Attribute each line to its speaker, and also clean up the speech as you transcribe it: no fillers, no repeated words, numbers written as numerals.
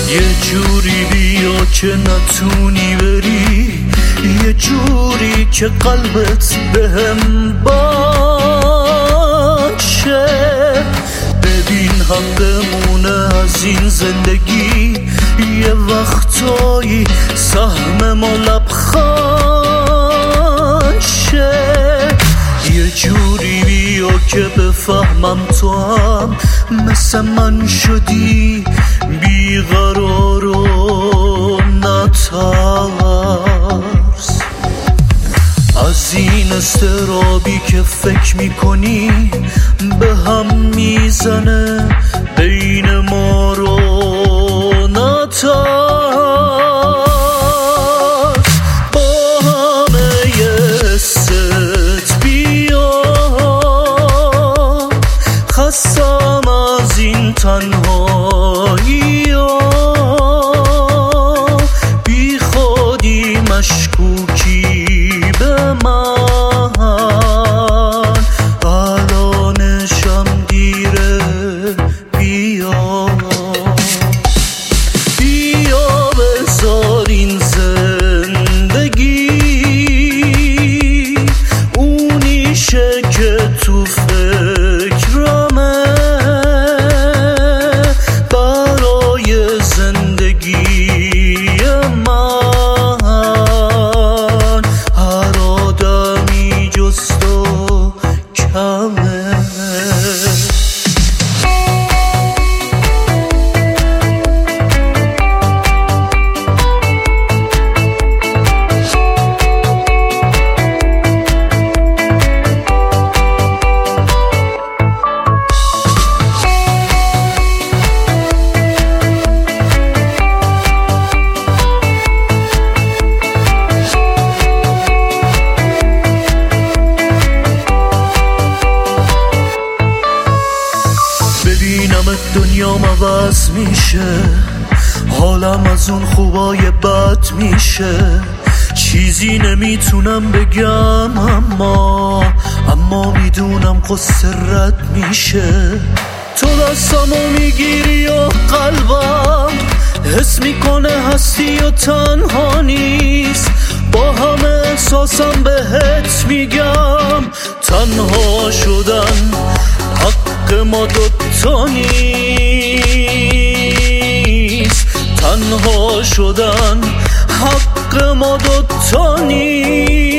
Speaker 1: یه جوری بیا که نتونی بری، یه جوری که قلبت بهم باشه. ببین حقمونه از این زندگی، یه وقتایی سهم ما لبخند شه. یه جوری بیا که بفهمم تو هم مثل من شدی، بیقرار و نترس از این استرابی که فکر میکنی به هم میزنه بین ما رو. نترس با همه ست بیا، خستم از این تنهایی ها، بی خودی مشکوکی به من، الانشم دیره. بیا بیا بذار این زندگی اونیشه که تو فکرمه، برای زندگی من هر آدمی جز تو کمه. ببینمت دنیام عوض میشه، حالم از اون خوبای بد میشه. چیزی نمیتونم بگم اما میدونم قصه رد میشه. تو دستمو میگیری و قلبم حس میکنه هستی و تنها نیست. با همه احساسم بهت میگم تنها شدن حق ما دوتا نیست. تنها شدن حق ما دوتا نیست.